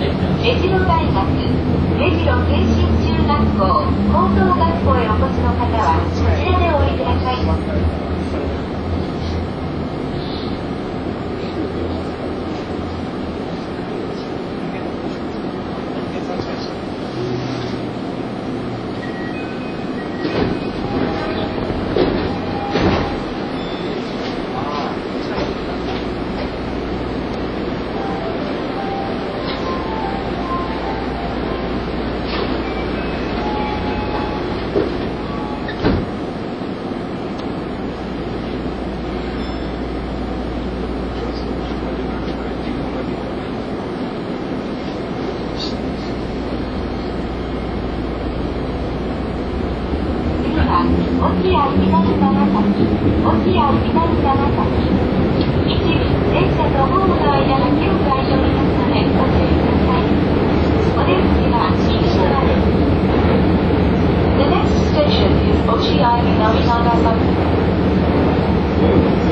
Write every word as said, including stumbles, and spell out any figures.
目白大学、目白慶心中学校、高等学校へお越しの方は、こちらでお降りください。落合南長崎、落合南長崎。一部、電車とホームの間が広く空いておりますので、ご注意ください。お出口は右側です。The next station is 落合南長崎。